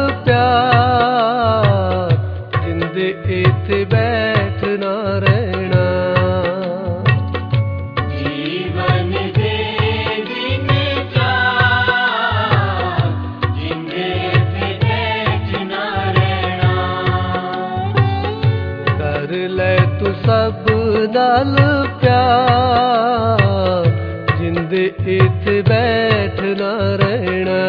प्यार जिंदे इत्थे बैठना रहना। जीवन दे दिन चार जिंदे इत्थे बैठना रहना। कर ले तू सब नाल प्यार जिंदे इत्थे बैठना रहना।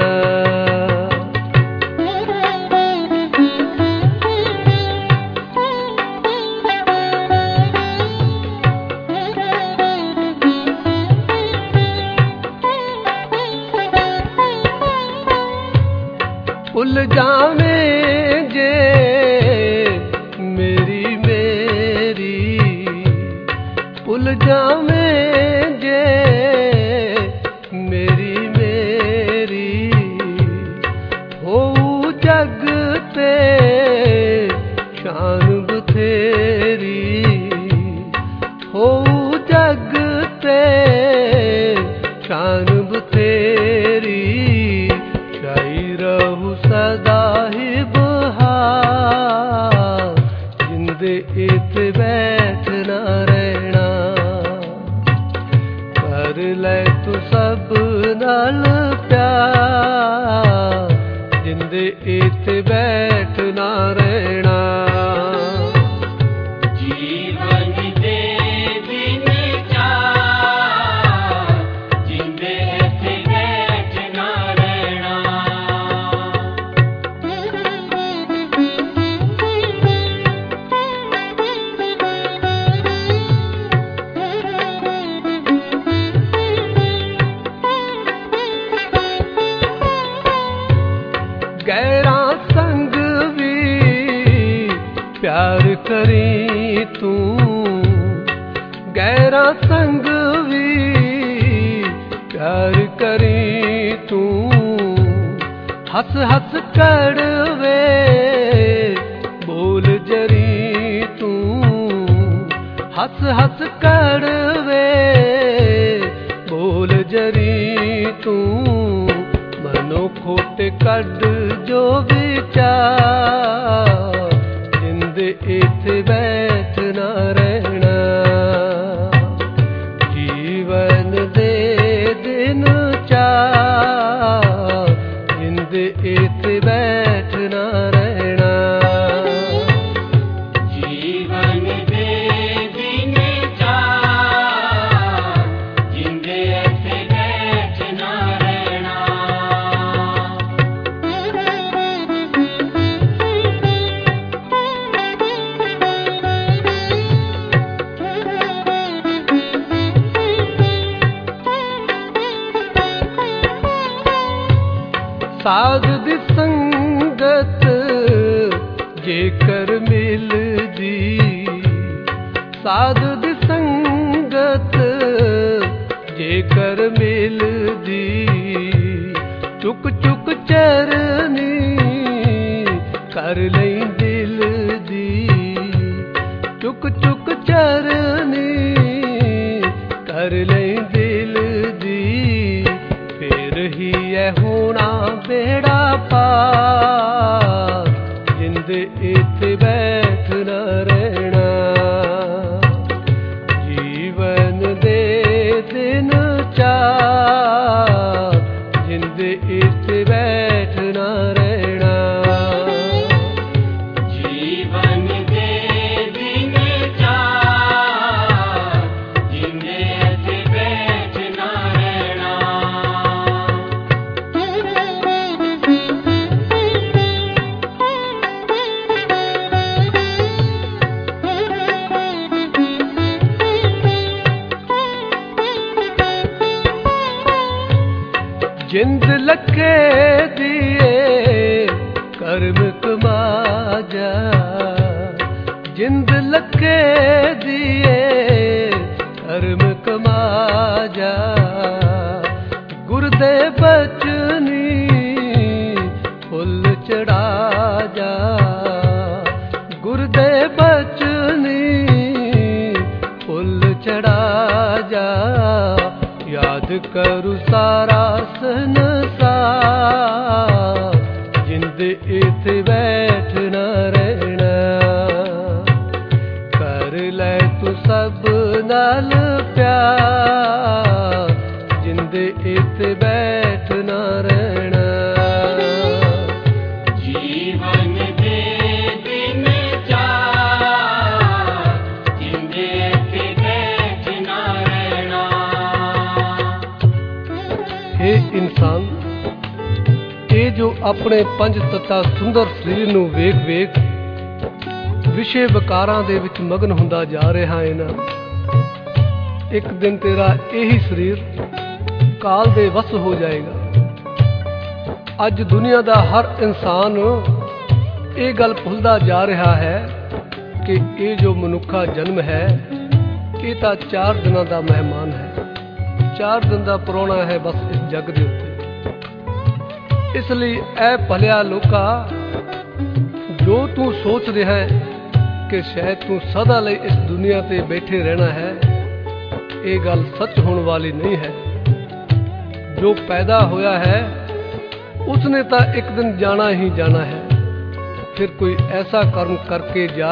भुल जावें जे मेरी मेरी, भुल जावें जे मेरी मेरी, हो जग ते शान बथेरी, हो जग ते शान बथेरी। छाई रहू सदा ही बहार जिंदे इत्थे बैठना रहना। कर ले तू सब नाल प्यार जिंदे इत्थे बैठना रहना। जीवन दे दिन चार जिंदे इत्थे बैठना रहना। गैरा संग भी प्यार करी तू, गैरा संग भी प्यार करी तू। हस हस कड़वे बोल जरी तू, हस हस कड़वे बोल जरी तू। मनो खोटे कड जो विचार जिंदे इत्थे बैठना रहना। जीवन दे दिन चार जिंदे इत्थे बैठना रहना। जीवन दे दिन चार जिंदे इत्थे बैठना रहना। साध दी संगत जेकर मिलदी, साध दी संगत जेकर मिलदी। चुक चुक चरनी कर लई दिल दी, चुक चुक चरनी कर लई दिल दी। फिर ही है होना बेड़ा पार जिंदे इत्थे बैठना रहना। जीवन दे दिन चार जिंदे इत्थे बैठना रहना। जीवन दे दिन चार जिंदे इत्थे बैठना रहना। जिंद लखे दिए कर्म कमा जा, जिंद लखे दिए कर्म कमा जा। गुरदे बचनी फुल चढ़ा जा, गुरदे बचनी फुल चढ़ा जा। याद करू सारा संसार जिंदे ਜਿੰਦੇ ਇੱਥੇ ਬੈਠਣਾ ਰਹਿਣਾ। ਕਰ ਲੈ ਤੂੰ ਸਭ ਨਾਲ ਪਿਆਰ, ਜਿੰਦੇ ਇੱਥੇ ਬੈਠਣਾ ਰਹਿਣਾ। ਜੀਵਨ ਦੇ ਦਿਨ ਚਾਰ, ਜਿੰਦੇ ਇੱਥੇ ਬੈਠਣਾ ਰਹਿਣਾ। हे ਇਨਸਾਨ, ਇਹ ਜੋ ਆਪਣੇ ਪੰਜ ਤੱਤਾਂ ਸੁੰਦਰ ਸਰੀਰ ਨੂੰ ਵੇਖ ਵੇਖ ਵਿਸ਼ੇ ਵਿਕਾਰਾਂ ਦੇ ਵਿੱਚ ਮਗਨ ਹੁੰਦਾ ਜਾ ਰਿਹਾ ਹੈ ਨਾ, ਇੱਕ ਦਿਨ ਤੇਰਾ ਇਹੀ ਸਰੀਰ ਕਾਲ ਦੇ ਵਸ ਹੋ ਜਾਏਗਾ। ਅੱਜ ਦੁਨੀਆ ਦਾ ਹਰ ਇਨਸਾਨ ਇਹ ਗੱਲ ਭੁੱਲਦਾ ਜਾ ਰਿਹਾ ਹੈ ਕਿ ਇਹ ਜੋ ਮਨੁੱਖਾ ਜਨਮ ਹੈ ਇਹ ਤਾਂ 4 ਦਿਨਾਂ ਦਾ ਮਹਿਮਾਨ ਹੈ, 4 ਦਿਨ ਦਾ ਪ੍ਰਾਹੁਣਾ ਹੈ ਬਸ ਇਸ ਜੱਗ ਦੇ ਉੱਤੇ। ਇਸ ਲਈ ਐ ਭਲਿਆ ਲੋਕਾ, ਜੋ ਤੂੰ ਸੋਚ ਰਿਹਾ ਹੈ ਕਿ ਸ਼ਾਇਦ ਤੂੰ ਸਦਾ ਲਈ ਇਸ ਦੁਨੀਆ ਤੇ ਬੈਠੇ ਰਹਿਣਾ ਹੈ, ਇਹ ਗੱਲ ਸੱਚ ਹੋਣ ਵਾਲੀ ਨਹੀਂ ਹੈ। ਜੋ ਪੈਦਾ ਹੋਇਆ ਹੈ ਉਸਨੇ ਤਾਂ ਇੱਕ ਦਿਨ ਜਾਣਾ ਹੀ ਜਾਣਾ ਹੈ। ਫਿਰ ਕੋਈ ਐਸਾ ਕਰਮ ਕਰਕੇ ਜਾ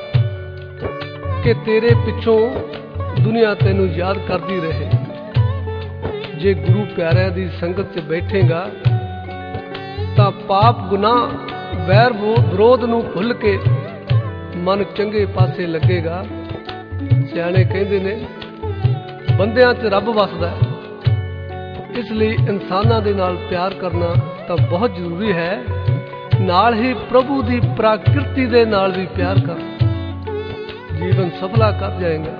ਕਿ ਤੇਰੇ ਪਿੱਛੋਂ ਦੁਨੀਆ ਤੈਨੂੰ ਯਾਦ ਕਰਦੀ ਰਹੇ। ਜੇ ਗੁਰੂ ਪਿਆਰਿਆਂ ਦੀ ਸੰਗਤ 'ਚ ਬੈਠੇਗਾ ਤਾਂ ਪਾਪ ਗੁਨਾਹ ਵੈਰ ਵਿਰੋਧ ਨੂੰ ਭੁੱਲ ਕੇ ਮਨ ਚੰਗੇ ਪਾਸੇ ਲੱਗੇਗਾ। ਸਿਆਣੇ ਕਹਿੰਦੇ ਨੇ ਬੰਦਿਆਂ 'ਚ ਰੱਬ ਵਸਦਾ ਹੈ। ਇਸ ਲਈ ਇਨਸਾਨਾਂ ਦੇ ਨਾਲ ਪਿਆਰ ਕਰਨਾ ਤਾਂ ਬਹੁਤ ਜ਼ਰੂਰੀ ਹੈ, ਨਾਲ ਹੀ ਪ੍ਰਭੂ ਦੀ ਪ੍ਰਕਿਰਤੀ ਦੇ ਨਾਲ ਵੀ ਪਿਆਰ ਕਰ, ਜੀਵਨ ਸਫਲਾ ਕਰ ਜਾਏਗਾ।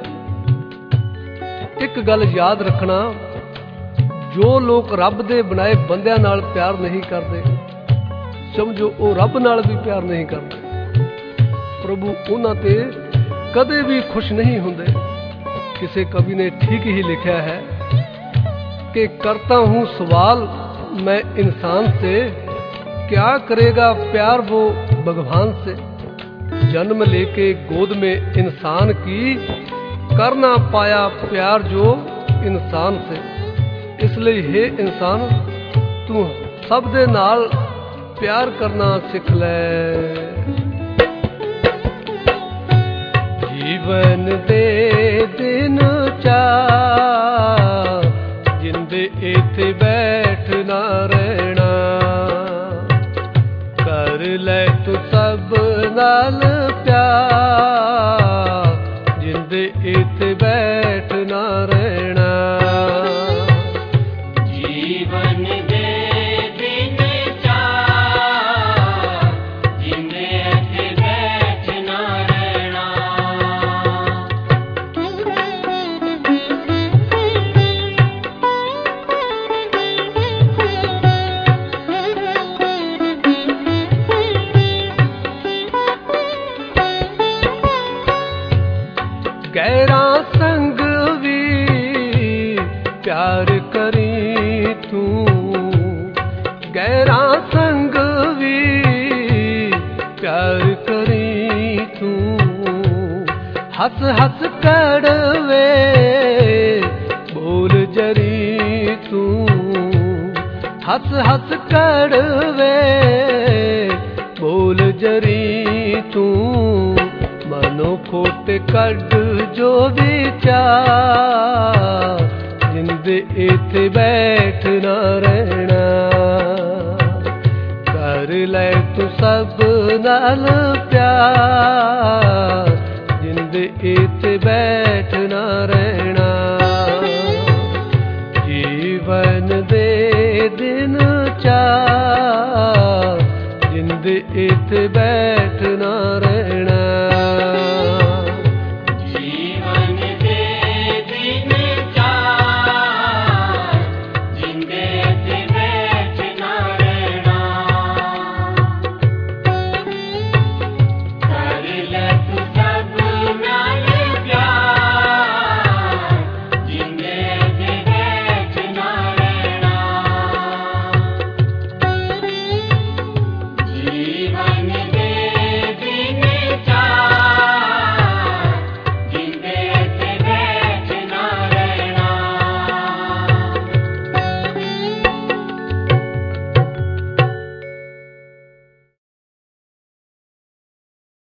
ਇੱਕ ਗੱਲ ਯਾਦ ਰੱਖਣਾ, ਜੋ ਲੋਕ ਰੱਬ ਦੇ ਬਣਾਏ ਬੰਦਿਆਂ ਨਾਲ ਪਿਆਰ ਨਹੀਂ ਕਰਦੇ, ਸਮਝੋ ਉਹ ਰੱਬ ਨਾਲ ਵੀ ਪਿਆਰ ਨਹੀਂ ਕਰਦੇ। ਪ੍ਰਭੂ ਉਹਨਾਂ ਤੇ ਕਦੇ ਵੀ ਖੁਸ਼ ਨਹੀਂ ਹੁੰਦੇ। ਕਿਸੇ ਕਵੀ ਨੇ ਠੀਕ ही लिखा है कि करता हूँ सवाल मैं इंसान से, क्या करेगा प्यार वो भगवान से। जन्म लेके गोद में इंसान की, कर ना पाया प्यार जो इंसान से। इसलिए हे इंसान, तू सब दे नाल प्यार करना सिख ले। जीवन दे दिन चार, जिंदे इत्थे बैठना रहना। कर ले तू सब नाल प्यार, जिंदे इत्थे बैठना रहना। जीवन दे दिन चार, जिंदे इत्थे बैठना रहना। गैरा संग भी प्यार करी तू, गैरा संग भी प्यार करी तू। हस हस कड़वे बोल जरी तू, हस हस कड़वे बोल जरी तू। मनो खोट कड जो विचार, जिंदे इत्थे बैठना रहना। कर ले तू सब नाल प्यार, जिंदे इत्थे बैठना रहना। जीवन दे दिन चार, जिंदे इत्थे बैठना रहना।